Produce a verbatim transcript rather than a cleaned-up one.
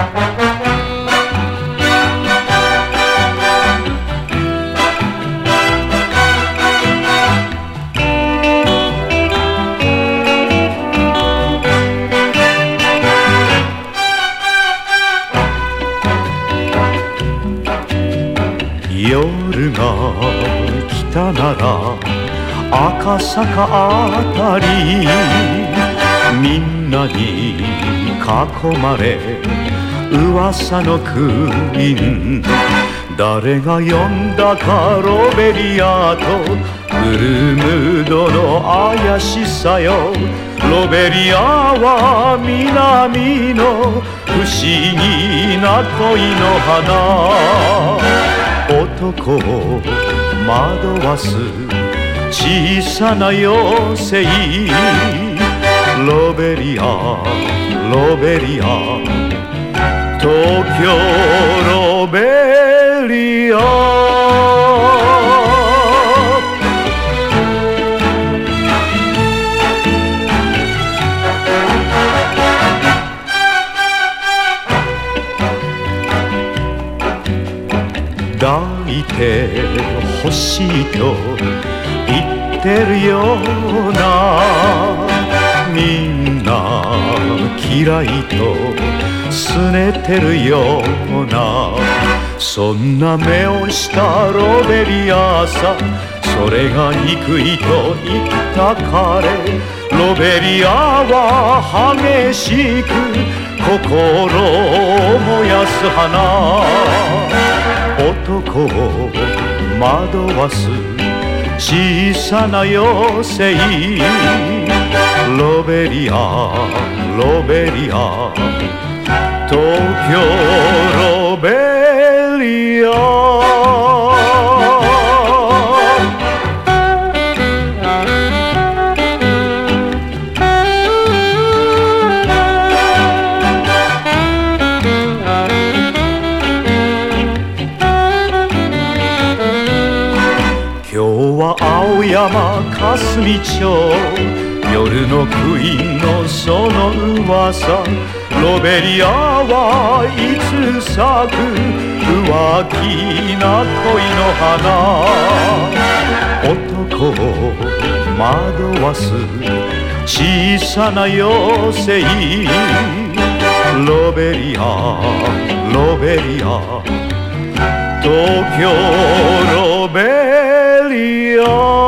夜が来たなら赤坂あたり、みんなに囲まれ噂のクイーン、誰が呼んだかロベリアとブルームードの怪しさよ。ロベリアは南の不思議な恋の花、男を惑わす小さな妖精。ロベリアロベリア東京ロベリア。抱いて欲しいと言ってるような、みんな嫌いと拗ねてるような、そんな目をしたロベリアさ。それが憎いと言った彼、ロベリアは激しく心を燃やす花、男を惑わす小さな妖精。ロベリアロベリア東京ロベリア。今日は青山霞町、夜のクイーンのその噂。ロベリアはいつ咲く浮気な恋の花、男を惑わす小さな妖精。ロベリアロベリア東京ロベリア。